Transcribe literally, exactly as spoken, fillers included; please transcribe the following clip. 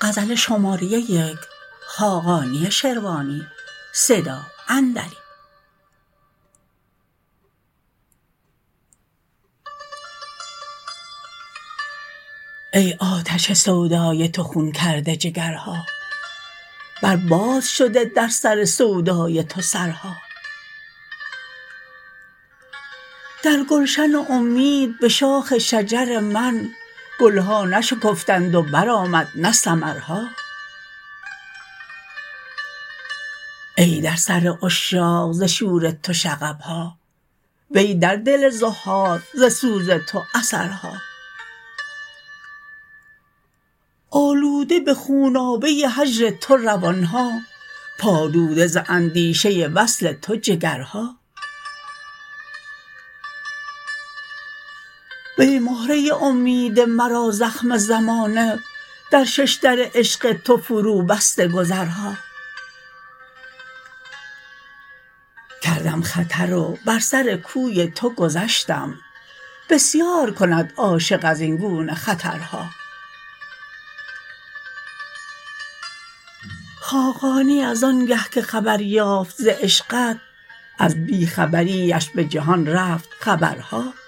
غزل شماره یک خاقانی شروانی صدا اندری. ای آتش سودای تو خون کرده جگرها، بر باد شده در سر سودای تو سرها. در گلشن امید به شاخ شجر من، گلها نشکفتند و برآمد نه ثمرها. ای در سر عشاق ز شور تو شغبها، وی در دل زهاد ز سوز تو اثرها. آلوده به خونابه هجر تو روان ها، پالوده ز اندیشه وصل تو جگرها. وی مهره امید مرا زخم زمانه، در شش در عشق تو فرو بسته گذرها. کردم خطر و بر سر کوی تو گذشتم، بسیار کند عاشق ازین گونه خطرها. خاقانی از آنگه که خبر یافت ز عشقت، از بی خبریش به جهان رفت خبرها.